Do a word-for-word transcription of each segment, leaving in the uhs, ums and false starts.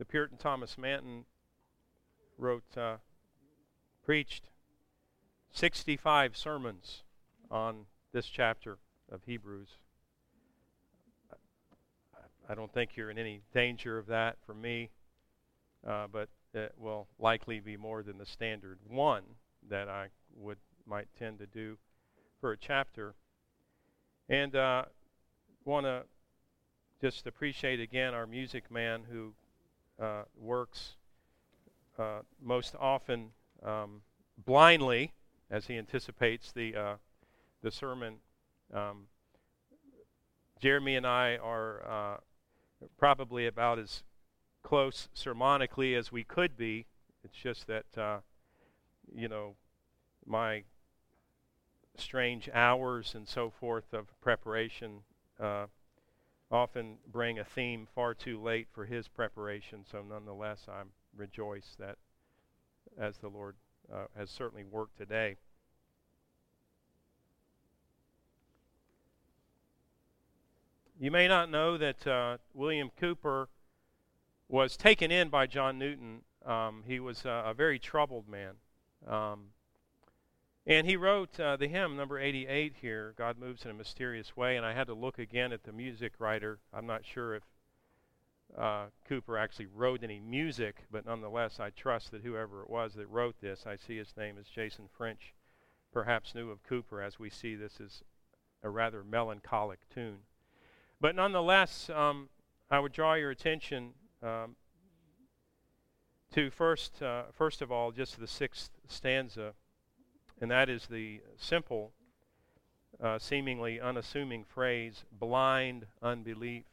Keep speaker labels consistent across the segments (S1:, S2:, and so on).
S1: The Puritan Thomas Manton wrote, uh, preached sixty-five sermons on this chapter of Hebrews. I don't think you're in any danger of that from me, uh, but it will likely be more than the standard one that I would might tend to do for a chapter. And uh, want to just appreciate again our music man who uh, works uh, most often um, blindly as he anticipates the uh, the sermon. Um, Jeremy and I are uh, probably about as close sermonically as we could be. It's just that, uh, you know, my strange hours and so forth of preparation uh, often bring a theme far too late for his preparation. So nonetheless, I rejoice that as the Lord uh, has certainly worked today. You may not know that uh, William Cowper was taken in by John Newton. Um, he was uh, a very troubled man. Um, and he wrote uh, the hymn, number eighty-eight here, God Moves in a Mysterious Way. And I had to look again at the music writer. I'm not sure if uh, Cowper actually wrote any music, but nonetheless, I trust that whoever it was that wrote this, I see his name is Jason French, perhaps knew of Cowper, as we see this is a rather melancholic tune. But nonetheless, um, I would draw your attention um, to first, uh, first of all, just the sixth stanza, and that is the simple, uh, seemingly unassuming phrase, blind unbelief.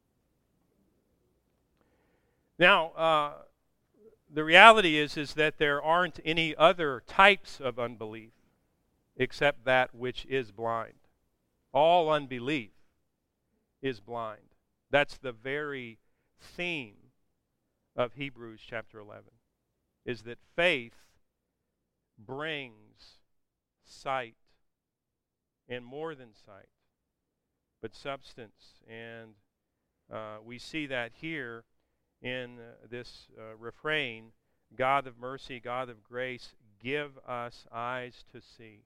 S1: Now, uh, the reality is, is that there aren't any other types of unbelief except that which is blind. All unbelief is blind. That's the very theme of Hebrews chapter eleven, is that faith brings sight, and more than sight, but substance. And uh, we see that here in uh, this uh, refrain, God of mercy, God of grace, give us eyes to see.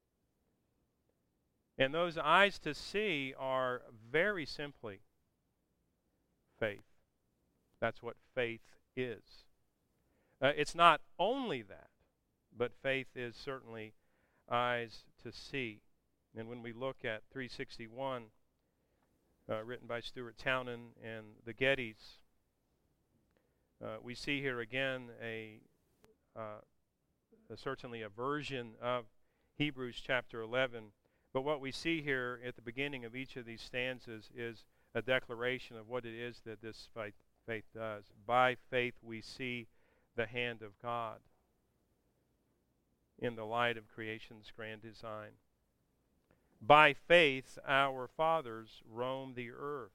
S1: And those eyes to see are very simply faith. That's what faith is. Uh, it's not only that, but faith is certainly eyes to see. And when we look at three sixty-one, uh, written by Stuart Townend and the Gettys, uh, we see here again a, uh, a certainly a version of Hebrews chapter eleven. But what we see here at the beginning of each of these stanzas is a declaration of what it is that this faith, faith does. By faith we see the hand of God in the light of creation's grand design. By faith our fathers roamed the earth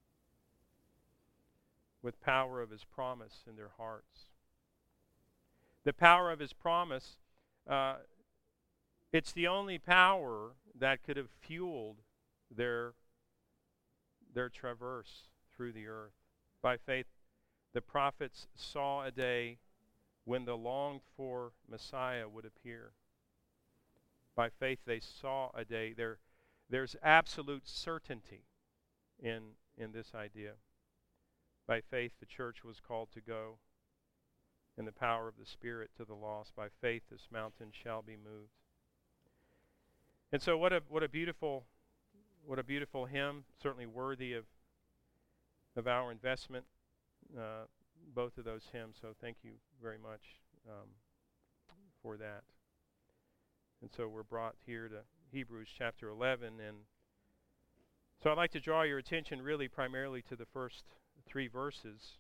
S1: with power of his promise in their hearts. The power of his promise, uh, it's the only power that could have fueled their, their traverse through the earth. By faith, the prophets saw a day when the longed-for Messiah would appear. By faith, they saw a day. There, there's absolute certainty in, in this idea. By faith, the church was called to go in the power of the Spirit to the lost. By faith, this mountain shall be moved. And so, what a what a beautiful, what a beautiful hymn. Certainly worthy of of our investment. Uh, both of those hymns. So, thank you very much um, for that. And so, we're brought here to Hebrews chapter eleven, and so I'd like to draw your attention really primarily to the first three verses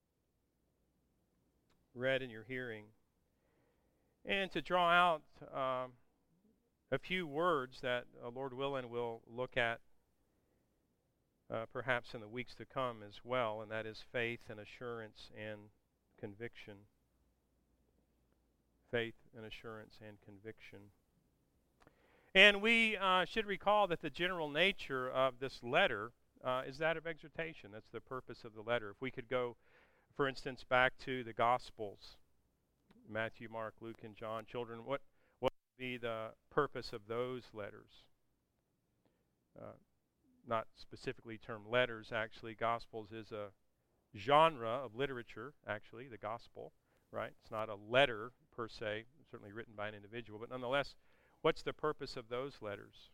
S1: read in your hearing, and to draw out Um, a few words that, uh, Lord willing, we'll look at uh, perhaps in the weeks to come as well, and that is faith and assurance and conviction. Faith and assurance and conviction. And we uh, should recall that the general nature of this letter uh, is that of exhortation. That's the purpose of the letter. If we could go For instance, back to the Gospels, Matthew, Mark, Luke, and John. Children, what, what would be the purpose of those letters? Uh, not specifically termed letters, actually. Gospels is a genre of literature, actually, the gospel, right? It's not a letter per se, certainly written by an individual, but nonetheless, what's the purpose of those letters?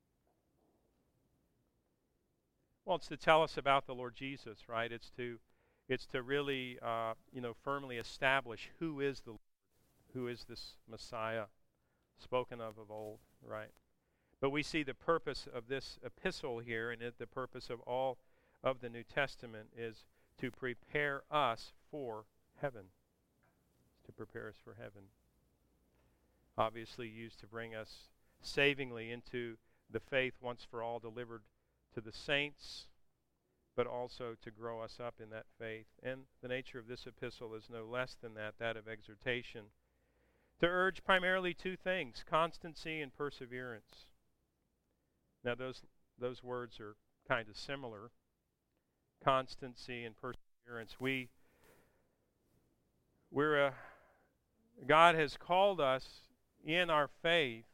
S1: Well, it's to tell us about the Lord Jesus, right? It's to it's to really, uh, you know, firmly establish who is the Lord, who is this Messiah spoken of of old, right? But we see the purpose of this epistle here, and it, the purpose of all of the New Testament is to prepare us for heaven. To prepare us for heaven. Obviously used to bring us savingly into the faith once for all delivered to the saints, but also to grow us up in that faith. And the nature of this epistle is no less than that, that of exhortation. To urge primarily two things, constancy and perseverance. Now those those words are kind of similar. Constancy and perseverance. We we're a God has called us in our faith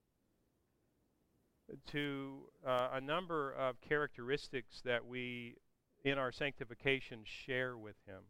S1: to uh, a number of characteristics that we, in our sanctification, share with Him.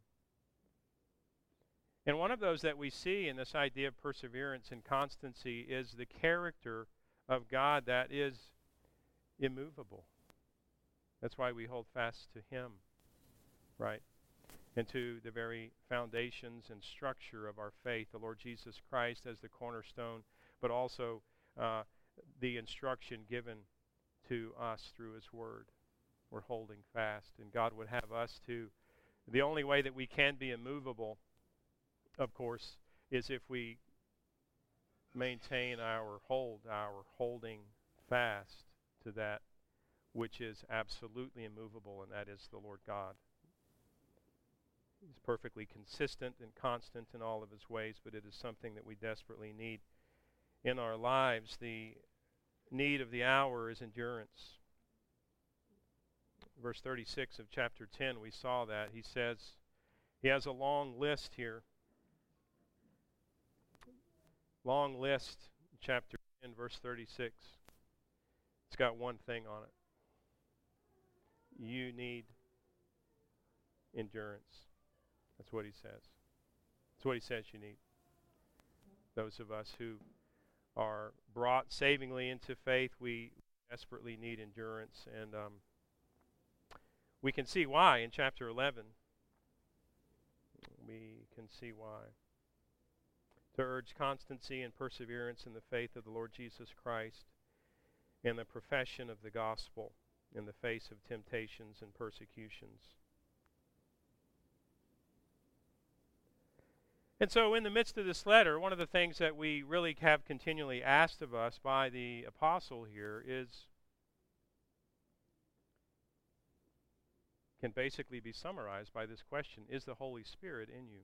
S1: And one of those that we see in this idea of perseverance and constancy is the character of God that is immovable. That's why we hold fast to Him, right? And to the very foundations and structure of our faith, the Lord Jesus Christ as the cornerstone, but also uh, the instruction given to us through His Word. We're holding fast. And God would have us to, the only way that we can be immovable, of course, is if we maintain our hold, our holding fast to that which is absolutely immovable, and that is the Lord God. He's perfectly consistent and constant in all of His ways, but it is something that we desperately need in our lives. The need of the hour is endurance. Verse thirty-six of chapter ten, we saw that. He says, he has a long list here. Long list, chapter ten, verse thirty-six. It's got one thing on it. You need endurance. That's what he says. That's what he says you need. Those of us who are brought savingly into faith, we desperately need endurance. And um, we can see why in chapter eleven. We can see why. To urge constancy and perseverance in the faith of the Lord Jesus Christ and the profession of the gospel in the face of temptations and persecutions. And so in the midst of this letter, one of the things that we really have continually asked of us by the apostle here is, can basically be summarized by this question, is the Holy Spirit in you?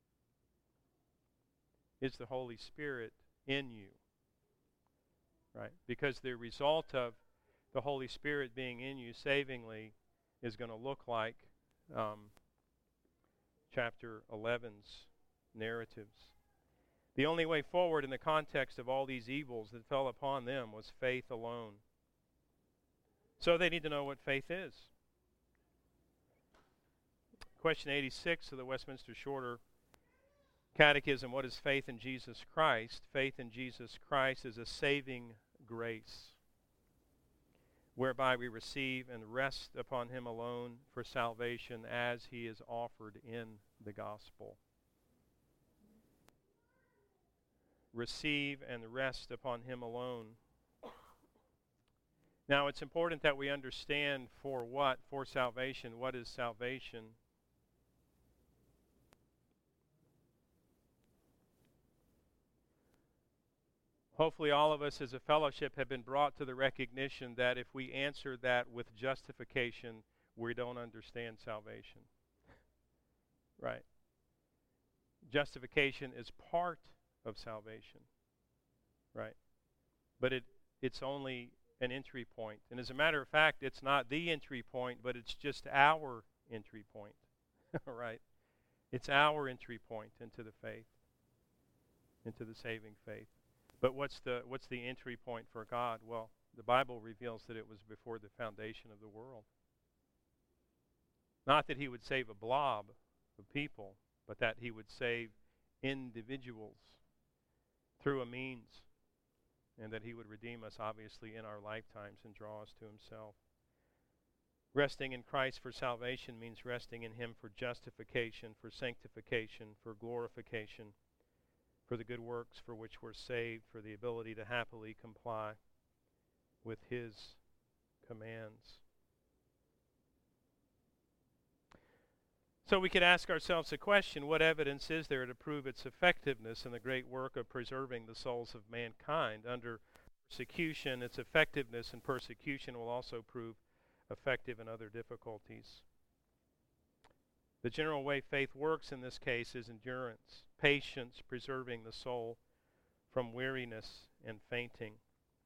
S1: Is the Holy Spirit in you? Right? Because the result of the Holy Spirit being in you savingly is going to look like um, chapter eleven's narratives. The only way forward in the context of all these evils that fell upon them was faith alone. So they need to know what faith is. Question eighty-six of the Westminster Shorter Catechism, what is faith in Jesus Christ? Faith in Jesus Christ is a saving grace, whereby we receive and rest upon Him alone for salvation as He is offered in the gospel. Receive and rest upon Him alone. Now, it's important that we understand for what, for salvation, what is salvation? Hopefully all of us as a fellowship have been brought to the recognition that if we answer that with justification, we don't understand salvation. Right? Justification is part of salvation. Right? But it it's only an entry point. And as a matter of fact, it's not the entry point, but it's just our entry point. Right? It's our entry point into the faith, into the saving faith. But what's the what's the entry point for God? Well, the Bible reveals that it was before the foundation of the world. Not that he would save a blob of people, but that he would save individuals through a means, and that he would redeem us, obviously, in our lifetimes and draw us to himself. Resting in Christ for salvation means resting in him for justification, for sanctification, for glorification, for the good works for which we're saved, for the ability to happily comply with his commands. So we could ask ourselves a question: what evidence is there to prove its effectiveness in the great work of preserving the souls of mankind? Under persecution, its effectiveness in persecution will also prove effective in other difficulties. The general way faith works in this case is endurance, patience, preserving the soul from weariness and fainting.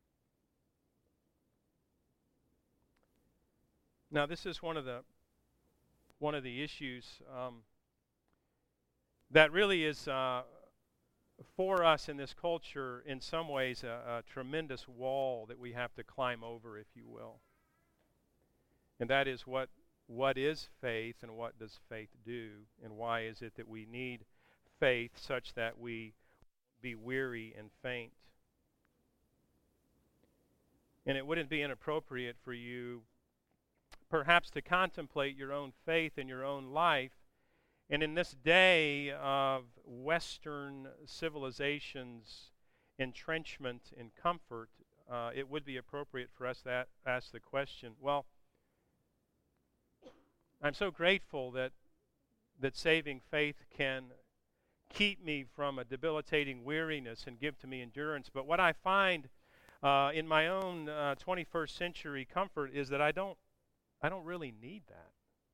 S1: Now, this is one of the one of the issues um, that really is uh, for us in this culture, in some ways, a, a tremendous wall that we have to climb over, if you will. And that is, what what is faith, and what does faith do, and why is it that we need faith such that we be weary and faint? And it wouldn't be inappropriate for you perhaps to contemplate your own faith in your own life. And in this day of Western civilization's entrenchment in comfort, uh, it would be appropriate for us to ask the question, well, I'm so grateful that that saving faith can keep me from a debilitating weariness and give to me endurance. But what I find uh, in my own uh, twenty-first century comfort is that I don't I don't really need that.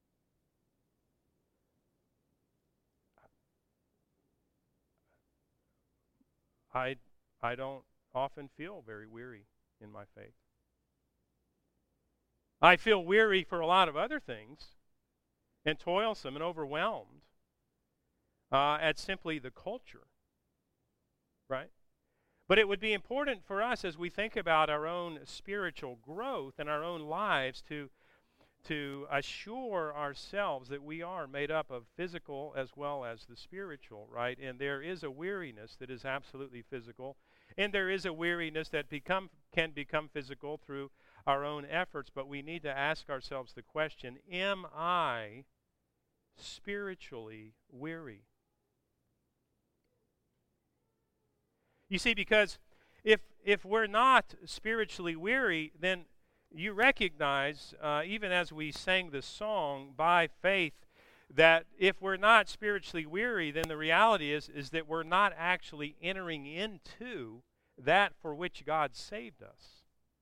S1: I I don't often feel very weary in my faith. I feel weary for a lot of other things, and toilsome and overwhelmed uh, at simply the culture, right? But it would be important for us, as we think about our own spiritual growth and our own lives, to to assure ourselves that we are made up of physical as well as the spiritual, right? And there is a weariness that is absolutely physical, and there is a weariness that become can become physical through our own efforts. But we need to ask ourselves the question, am I spiritually weary? You see, because if if we're not spiritually weary, then you recognize, uh, even as we sang this song, by faith, that if we're not spiritually weary, then the reality is, is that we're not actually entering into that for which God saved us.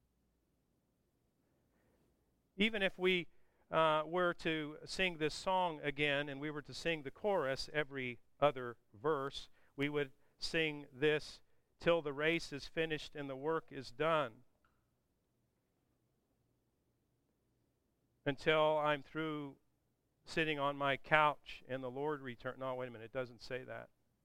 S1: Even if we uh, were to sing this song again, and we were to sing the chorus every other verse, we would sing this: till the race is finished and the work is done. Until I'm through sitting on my couch and the Lord return. No, wait a minute, it doesn't say that.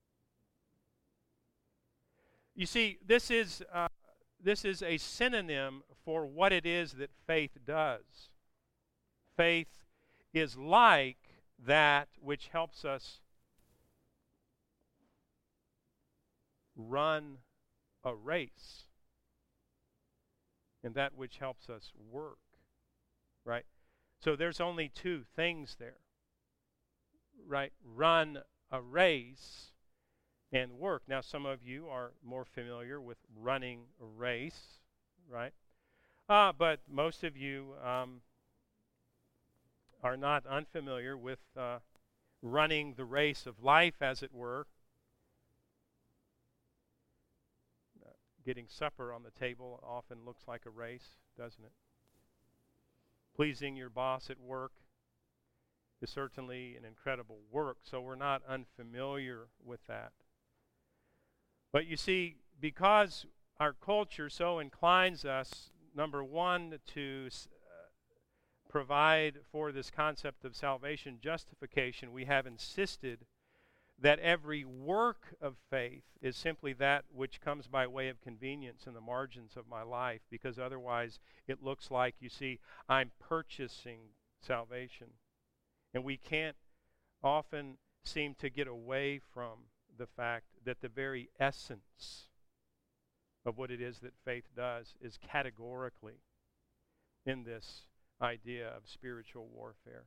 S1: You see, this is uh, this is a synonym for what it is that faith does. Faith is like that which helps us run a race, and that which helps us work, right? So there's only two things there, right? Run a race and work. Now, some of you are more familiar with running a race, right? Uh, but most of you um, are not unfamiliar with uh, running the race of life, as it were. Uh, getting supper on the table often looks like a race, doesn't it? Pleasing your boss at work is certainly an incredible work, so we're not unfamiliar with that. But you see, because our culture so inclines us, number one, to uh, provide for this concept of salvation, justification, we have insisted that every work of faith is simply that which comes by way of convenience in the margins of my life, because otherwise it looks like, you see, I'm purchasing salvation. And we can't often seem to get away from the fact that the very essence of what it is that faith does is categorically in this idea of spiritual warfare.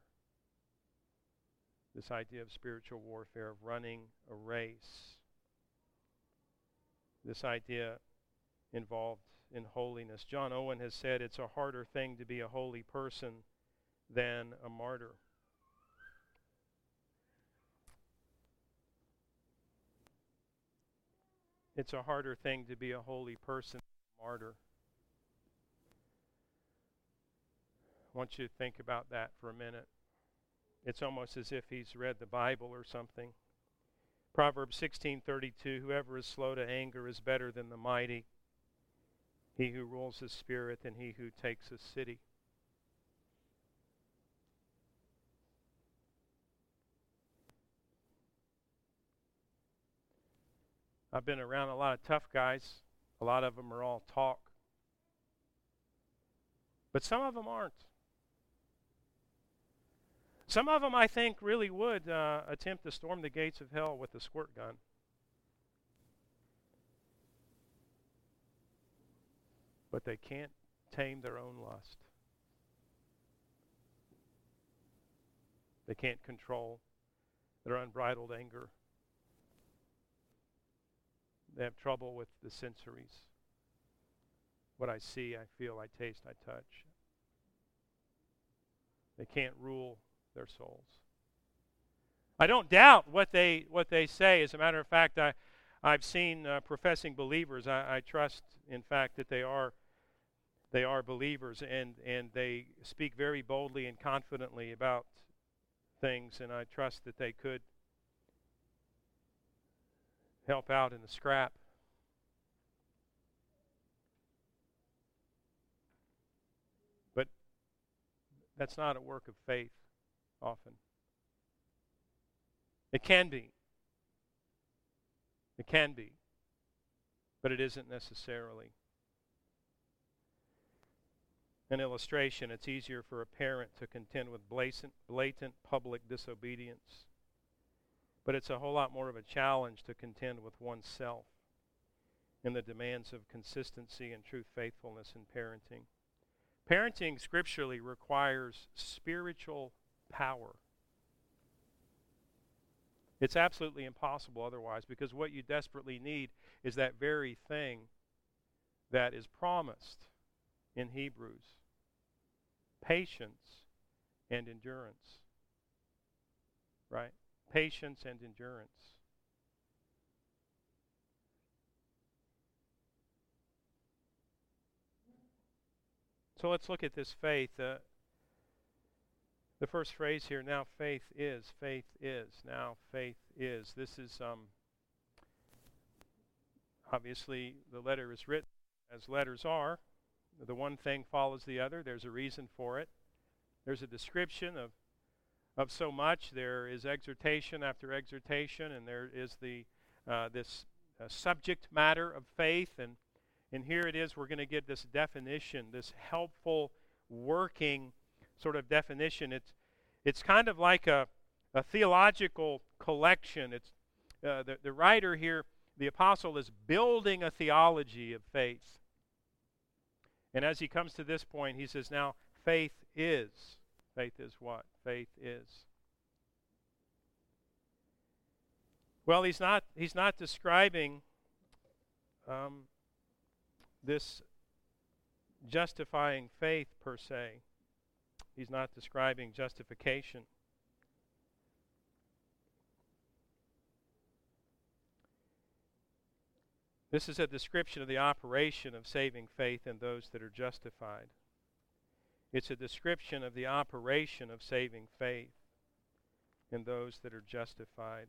S1: This idea of spiritual warfare, of running a race. This idea involved in holiness. John Owen has said it's a harder thing to be a holy person than a martyr. It's a harder thing to be a holy person than a martyr. I want you to think about that for a minute. It's almost as if he's read the Bible or something. Proverbs sixteen thirty-two, whoever is slow to anger is better than the mighty, he who rules his spirit than he who takes a city. I've been around a lot of tough guys. A lot of them are all talk. But some of them aren't. Some of them, I think, really would uh, attempt to storm the gates of hell with a squirt gun. But they can't tame their own lust. They can't control their unbridled anger. They have trouble with the sensories. What I see, I feel, I taste, I touch. They can't rule their souls. I don't doubt what they what they say. As a matter of fact, I, I've seen uh, professing believers. I, I trust, in fact, that they are they are believers, and, and they speak very boldly and confidently about things, and I trust that they could help out in the scrap. But that's not a work of faith often. It can be. It can be. But it isn't necessarily. An illustration, it's easier for a parent to contend with blatant, blatant public disobedience. But it's a whole lot more of a challenge to contend with oneself in the demands of consistency and true faithfulness in parenting. Parenting scripturally requires spiritual power. It's absolutely impossible otherwise, because what you desperately need is that very thing that is promised in Hebrews: patience and endurance. Right? Patience and endurance. So let's look at this faith. Uh, the first phrase here, now faith is, faith is, now faith is. This is, um, obviously, the letter is written as letters are. The one thing follows the other. There's a reason for it. There's a description of of so much. There is exhortation after exhortation, and there is the uh, this uh, subject matter of faith, and and here it is. We're going to get this definition, this helpful working sort of definition. It's it's kind of like a a theological collection. It's uh, the the writer here, the apostle, is building a theology of faith. And as he comes to this point, he says, now faith is. Faith is what? Faith is. Well, he's not he's not describing um, this justifying faith per se. He's not describing justification. This is a description of the operation of saving faith in those that are justified. It's a description of the operation of saving faith in those that are justified.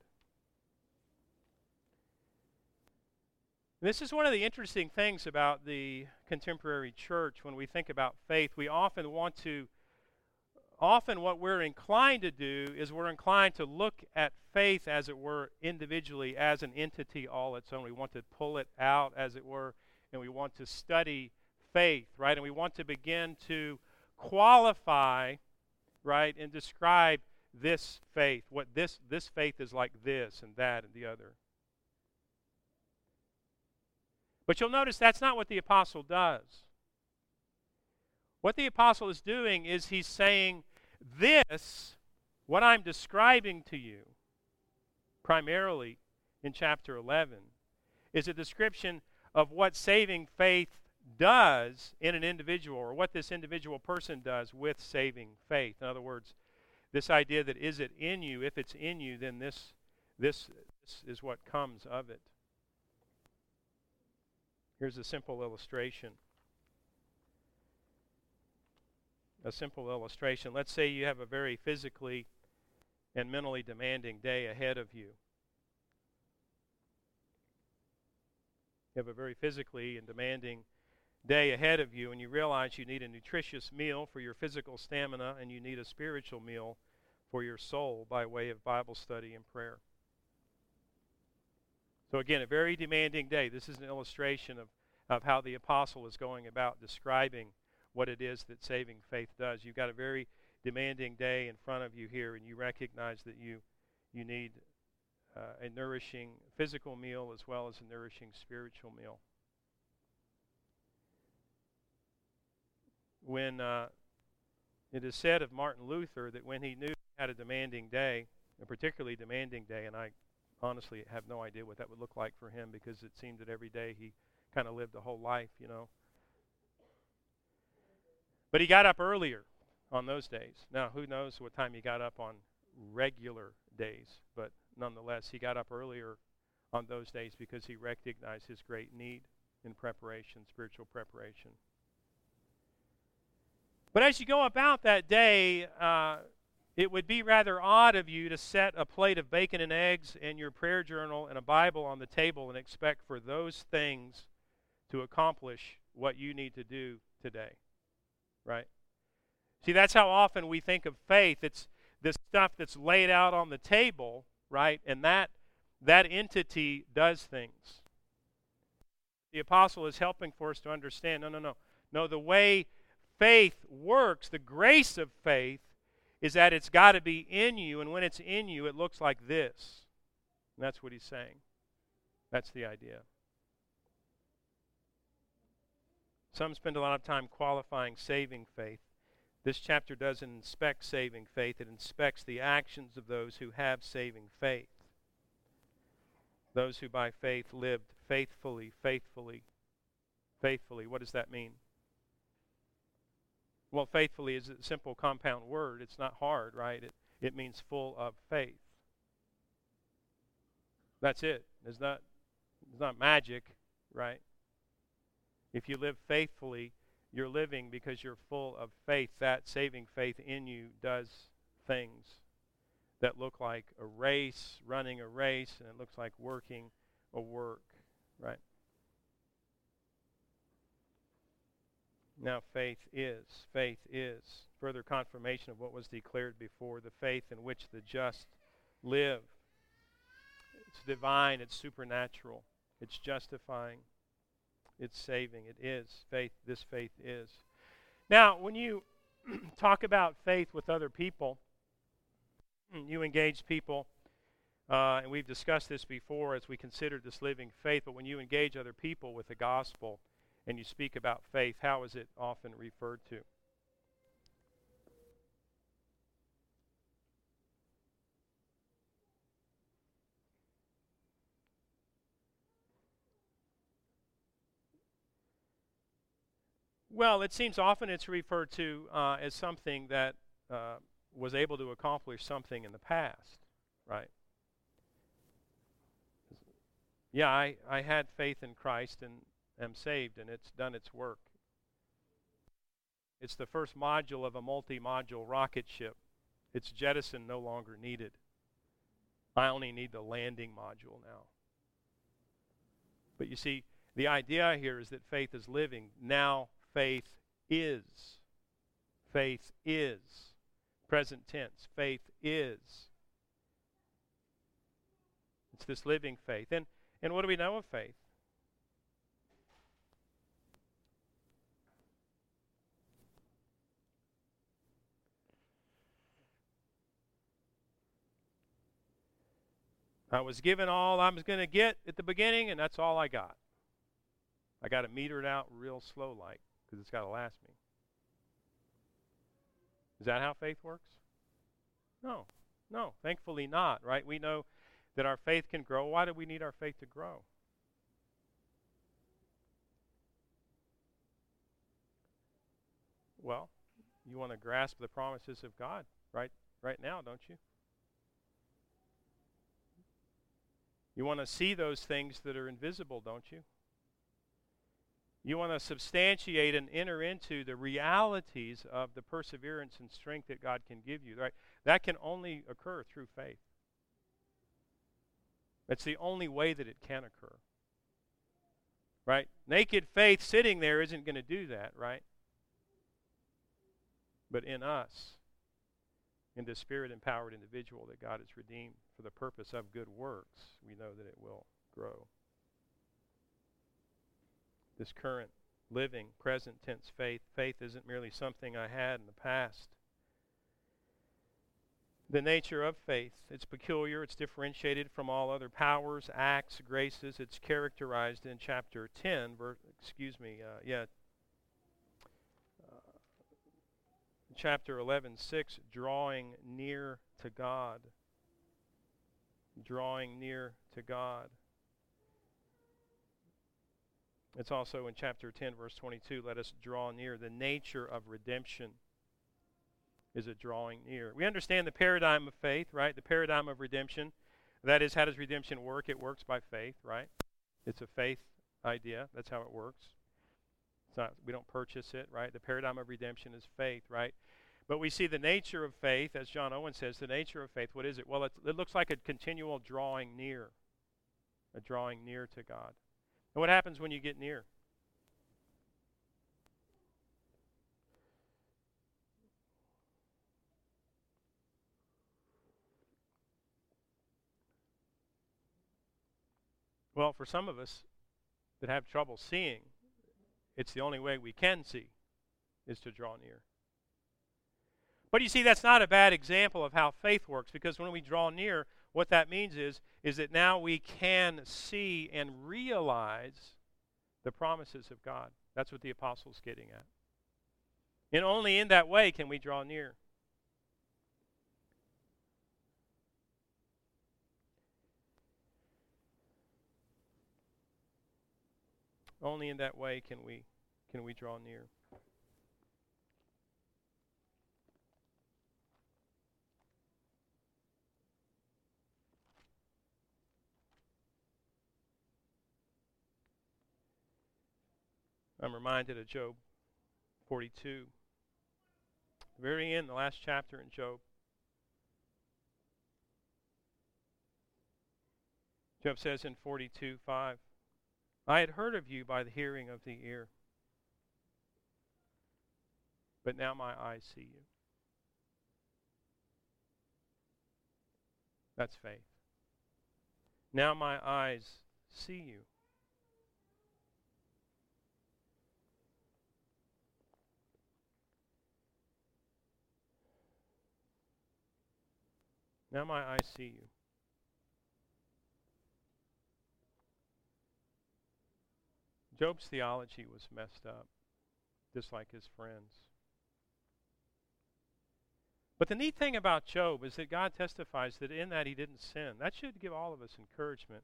S1: This is one of the interesting things about the contemporary church. When we think about faith, we often want to often what we're inclined to do is we're inclined to look at faith, as it were, individually as an entity all its own. We want to pull it out, as it were, and we want to study faith, right? And we want to begin to qualify, right, and describe this faith, what this this faith is like this and that and the other. But you'll notice that's not what the apostle does. What the apostle is doing is he's saying, this, what I'm describing to you, primarily in chapter eleven, is a description of what saving faith does in an individual, or what this individual person does with saving faith. In other words, this idea that is it in you, if it's in you, then this, this, this is what comes of it. Here's a simple illustration. A simple illustration. Let's say you have a very physically and mentally demanding day ahead of you. You have a very physically and demanding day ahead of you, and you realize you need a nutritious meal for your physical stamina, and you need a spiritual meal for your soul by way of Bible study and prayer. So again, a very demanding day. This is an illustration of, of how the apostle is going about describing what it is that saving faith does. You've got a very demanding day in front of you here, and you recognize that you, you need uh, a nourishing physical meal as well as a nourishing spiritual meal. When uh, it is said of Martin Luther that when he knew he had a demanding day, a particularly demanding day, and I honestly have no idea what that would look like for him, because it seemed that every day he kind of lived a whole life, you know. But he got up earlier on those days. Now, who knows what time he got up on regular days, but nonetheless, he got up earlier on those days because he recognized his great need in preparation, spiritual preparation. But as you go about that day, uh, it would be rather odd of you to set a plate of bacon and eggs and your prayer journal and a Bible on the table and expect for those things to accomplish what you need to do today, right? See, that's how often we think of faith. It's this stuff that's laid out on the table, right? And that, that entity does things. The apostle is helping for us to understand, no, no, no. No, the way faith works, the grace of faith, is that it's got to be in you, and when it's in you, it looks like this. And that's what he's saying. That's the idea. Some spend a lot of time qualifying saving faith. This chapter doesn't inspect saving faith. It inspects the actions of those who have saving faith. Those who by faith lived faithfully, faithfully, faithfully. What does that mean? Well, faithfully is a simple compound word. It's not hard, right? It, it means full of faith. That's it. It's not, it's not magic, right? If you live faithfully, you're living because you're full of faith. That saving faith in you does things that look like a race, running a race, and it looks like working a work, right? Now faith is, faith is further confirmation of what was declared before, the faith in which the just live. It's divine, it's supernatural, it's justifying, it's saving. It is faith, this faith is. Now, when you talk about faith with other people, you engage people, uh, and we've discussed this before as we considered this living faith, but when you engage other people with the gospel, and you speak about faith, how is it often referred to? Well, it seems often it's referred to uh, as something that uh, was able to accomplish something in the past, right? Yeah, I, I had faith in Christ and am saved, and it's done its work. It's the first module of a multi-module rocket ship. Its jettison no longer needed. I only need the landing module now. But you see, the idea here is that faith is living. Now faith is. Faith is. Present tense. Faith is. It's this living faith. And, and what do we know of faith? I was given all I was going to get at the beginning, and that's all I got. I got to meter it out real slow like, because it's got to last me. Is that how faith works? No. No, thankfully not, right? We know that our faith can grow. Why do we need our faith to grow? Well, you want to grasp the promises of God right right now, don't you? You want to see those things that are invisible, don't you? You want to substantiate and enter into the realities of the perseverance and strength that God can give you, right? That can only occur through faith. That's the only way that it can occur. Right? Naked faith sitting there isn't going to do that, right? But in us, in the Spirit-empowered individual that God has redeemed for the purpose of good works, we know that it will grow. This current, living, present tense faith, faith isn't merely something I had in the past. The nature of faith, it's peculiar, it's differentiated from all other powers, acts, graces. It's characterized in chapter ten, verse, excuse me, uh, yeah, uh, chapter eleven, six, drawing near to God. Drawing near to God. It's also in chapter ten, verse twenty-two, let us draw near. The nature of redemption is a drawing near. We understand the paradigm of faith, right? The paradigm of redemption. That is, how does redemption work? It works by faith, right? It's a faith idea. That's how it works. It's not, we don't purchase it, right? The paradigm of redemption is faith, right? But we see the nature of faith, as John Owen says, the nature of faith, what is it? Well, it, it looks like a continual drawing near, a drawing near to God. And what happens when you get near? Well, for some of us that have trouble seeing, it's the only way we can see is to draw near. But you see, that's not a bad example of how faith works, because when we draw near, what that means is, is that now we can see and realize the promises of God. That's what the apostle's getting at. And only in that way can we draw near. Only in that way can we can we draw near. I'm reminded of Job forty-two. The very end, the last chapter in Job. Job says in forty-two five, I had heard of you by the hearing of the ear, but now my eyes see you. That's faith. Now my eyes see you. Now my eyes see you. Job's theology was messed up, just like his friends. But the neat thing about Job is that God testifies that in that he didn't sin. That should give all of us encouragement.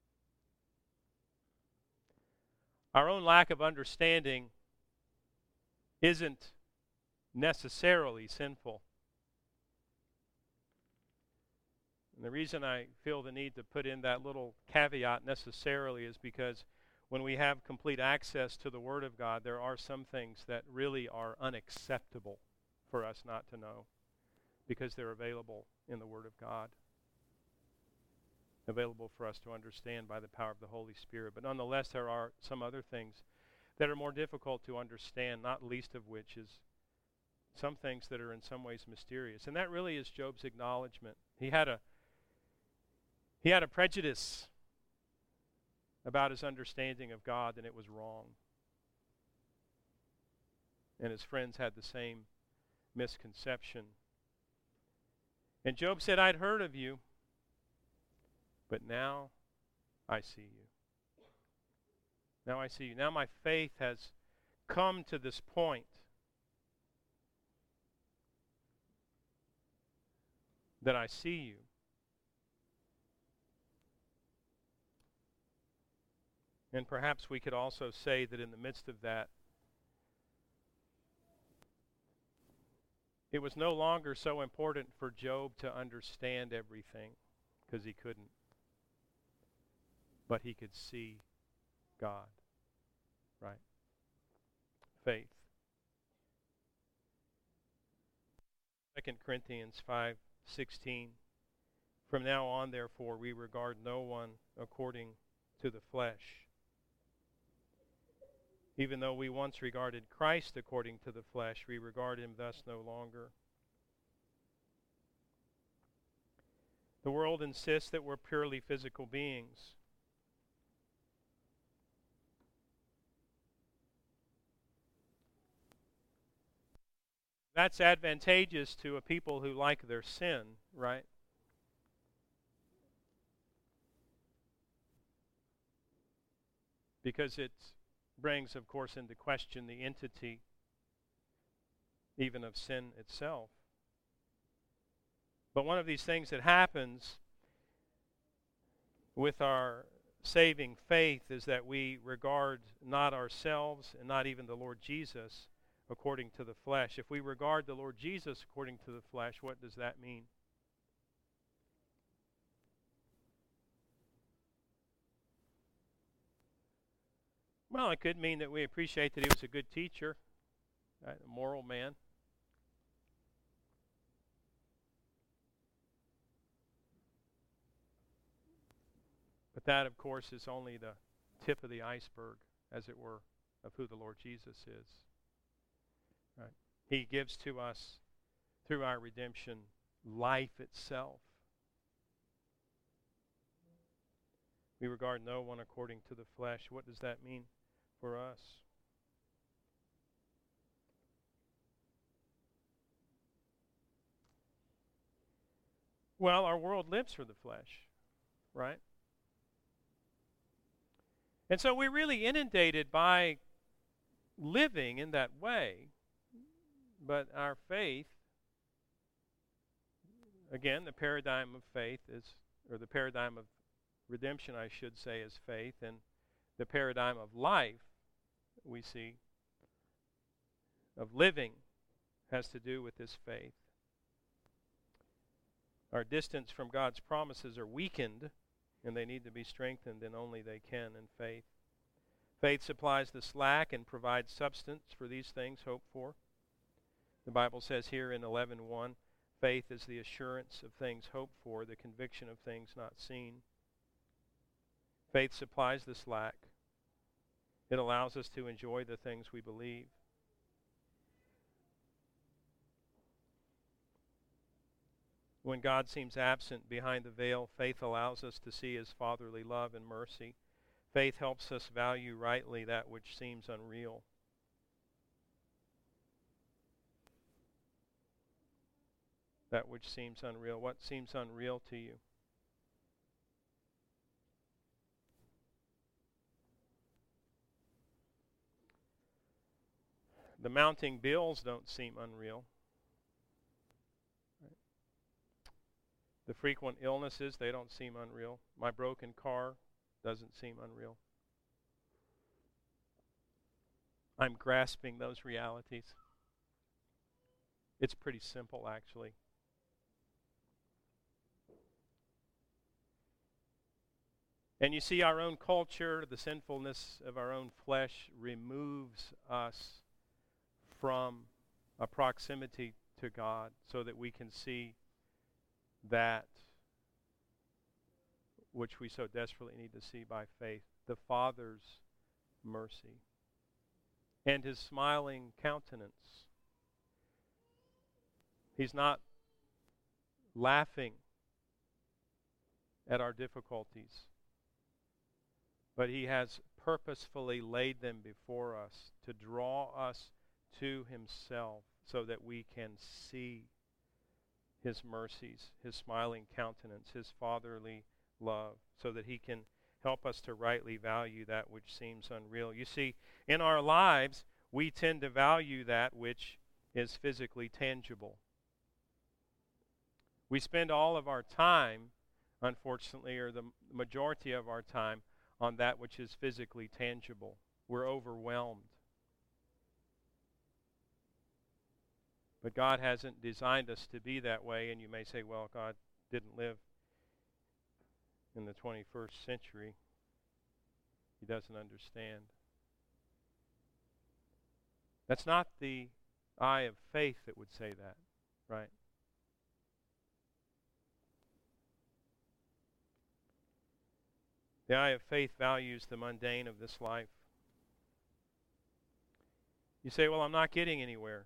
S1: Our own lack of understanding isn't necessarily sinful. And the reason I feel the need to put in that little caveat necessarily is because when we have complete access to the Word of God, there are some things that really are unacceptable for us not to know because they're available in the Word of God, available for us to understand by the power of the Holy Spirit. But nonetheless, there are some other things that are more difficult to understand, not least of which is some things that are in some ways mysterious. And that really is Job's acknowledgement. He had a he had a prejudice about his understanding of God, and it was wrong. And his friends had the same misconception. And Job said, I'd heard of you, but now I see you. Now I see you. Now my faith has come to this point that I see you. And perhaps we could also say that in the midst of that, it was no longer so important for Job to understand everything, because he couldn't. But he could see God, right? Faith. Second Corinthians five sixteen. From now on, therefore, we regard no one according to the flesh. Even though we once regarded Christ according to the flesh, we regard him thus no longer. The world insists that we're purely physical beings. That's advantageous to a people who like their sin, right? Because it brings, of course, into question the entity even of sin itself. But one of these things that happens with our saving faith is that we regard not ourselves and not even the Lord Jesus according to the flesh. If we regard the Lord Jesus according to the flesh, what does that mean? Well, it could mean that we appreciate that he was a good teacher, right? A moral man. But that, of course, is only the tip of the iceberg, as it were, of who the Lord Jesus is. Right? He gives to us, through our redemption, life itself. We regard no one according to the flesh. What does that mean for us? Well, our world lives for the flesh, right? And so we're really inundated by living in that way. But our faith, again, the paradigm of faith is, or the paradigm of redemption, I should say, is faith. And the paradigm of life, we see, of living, has to do with this faith. Our distance from God's promises are weakened, and they need to be strengthened, and only they can in faith. Faith supplies the slack and provides substance for these things hoped for. The Bible says here in eleven one, faith is the assurance of things hoped for, the conviction of things not seen. Faith supplies the slack. It allows us to enjoy the things we believe. When God seems absent behind the veil, faith allows us to see his fatherly love and mercy. Faith helps us value rightly that which seems unreal. That which seems unreal. What seems unreal to you? The mounting bills don't seem unreal. Right? The frequent illnesses, they don't seem unreal. My broken car doesn't seem unreal. I'm grasping those realities. It's pretty simple, actually. And you see, our own culture, the sinfulness of our own flesh, removes us from a proximity to God so that we can see that which we so desperately need to see by faith, the Father's mercy and his smiling countenance. He's not laughing at our difficulties, but He has purposefully laid them before us to draw us to Himself so that we can see His mercies, His smiling countenance, His fatherly love, so that He can help us to rightly value that which seems unreal. You see, in our lives, we tend to value that which is physically tangible. We spend all of our time, unfortunately, or the majority of our time, on that which is physically tangible. We're overwhelmed. But God hasn't designed us to be that way, and you may say, well, God didn't live in the twenty-first century. He doesn't understand. That's not the eye of faith that would say that, right? The eye of faith values the mundane of this life. You say, well, I'm not getting anywhere.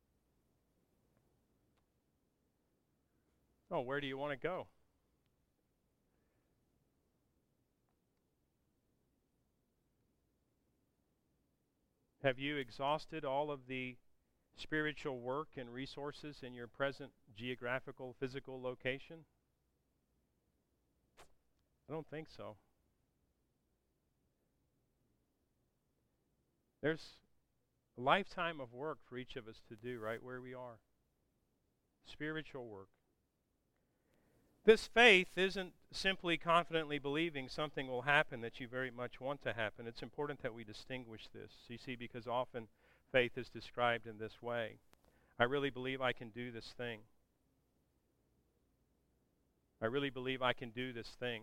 S1: Oh, where do you want to go? Have you exhausted all of the spiritual work and resources in your present geographical, physical location? I don't think so. There's a lifetime of work for each of us to do right where we are. Spiritual work. This faith isn't simply confidently believing something will happen that you very much want to happen. It's important that we distinguish this, you see, because often faith is described in this way. I really believe I can do this thing. I really believe I can do this thing.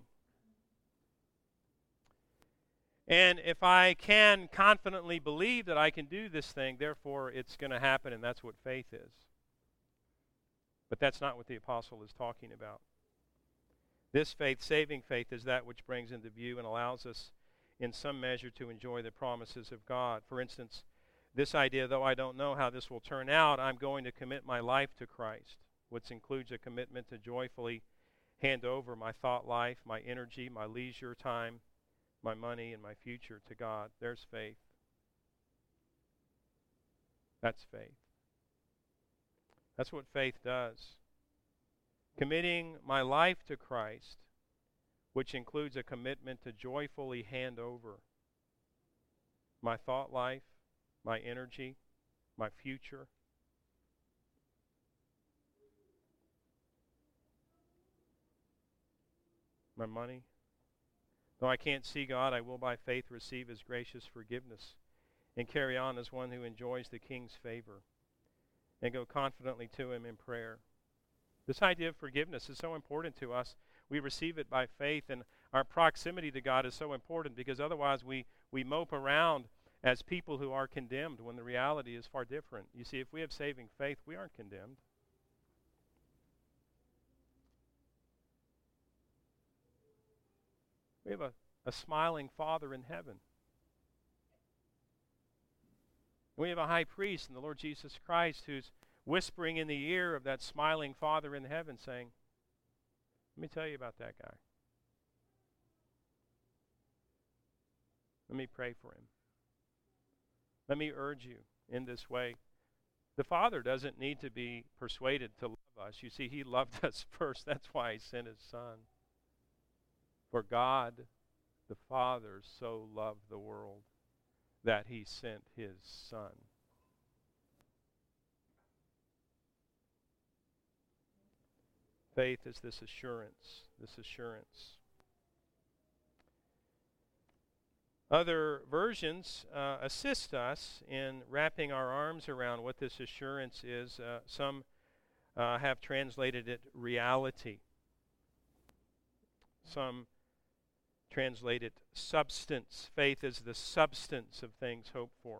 S1: And if I can confidently believe that I can do this thing, therefore it's going to happen, and that's what faith is. But that's not what the apostle is talking about. This faith, saving faith, is that which brings into view and allows us in some measure to enjoy the promises of God. For instance, this idea, though I don't know how this will turn out, I'm going to commit my life to Christ, which includes a commitment to joyfully hand over my thought life, my energy, my leisure time, my money, and my future to God. There's faith. That's faith. That's what faith does. Committing my life to Christ, which includes a commitment to joyfully hand over my thought life, my energy, my future. My money. Though I can't see God, I will by faith receive His gracious forgiveness and carry on as one who enjoys the King's favor and go confidently to Him in prayer. This idea of forgiveness is so important to us. We receive it by faith, and our proximity to God is so important because otherwise we, we mope around as people who are condemned when the reality is far different. You see, if we have saving faith, we aren't condemned. We have a, a smiling Father in heaven. We have a high priest in the Lord Jesus Christ who's whispering in the ear of that smiling Father in heaven saying, let me tell you about that guy. Let me pray for him. Let me urge you in this way. The Father doesn't need to be persuaded to love us. You see, He loved us first. That's why He sent His Son. For God, the Father, so loved the world that He sent His Son. Faith is this assurance, this assurance. Other versions uh, assist us in wrapping our arms around what this assurance is. Uh, some uh, have translated it reality. Some translate it substance. Faith is the substance of things hoped for.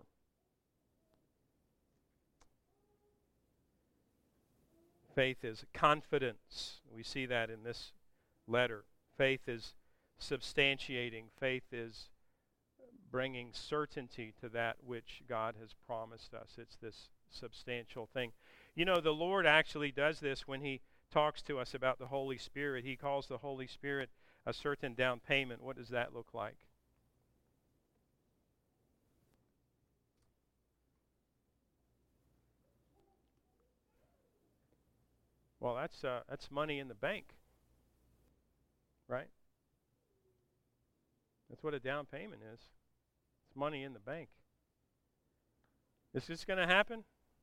S1: Faith is confidence. We see that in this letter. Faith is substantiating. Faith is bringing certainty to that which God has promised us. It's this substantial thing. You know, the Lord actually does this when he talks to us about the Holy Spirit. He calls the Holy Spirit a certain down payment. What does that look like? Well, that's uh, that's money in the bank, right? That's what a down payment is. It's money in the bank. Is this going to happen?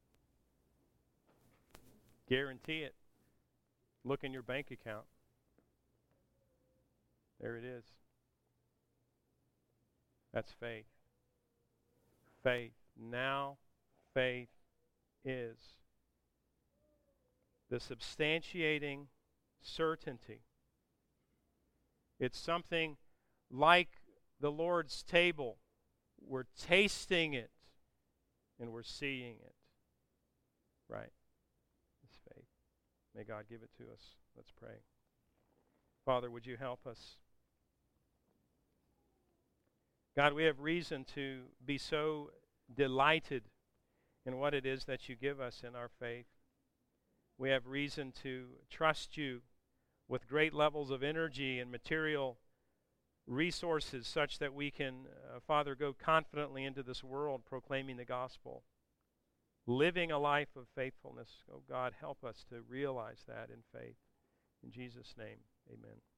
S1: Guarantee it. Look in your bank account. There it is. That's faith. Faith. Now, faith is the substantiating certainty. It's something like the Lord's table. We're tasting it and we're seeing it. Right? It's faith. May God give it to us. Let's pray. Father, would you help us? God, we have reason to be so delighted in what it is that you give us in our faith. We have reason to trust you with great levels of energy and material resources such that we can, uh, Father, go confidently into this world proclaiming the gospel, living a life of faithfulness. Oh God, help us to realize that in faith. In Jesus' name, amen.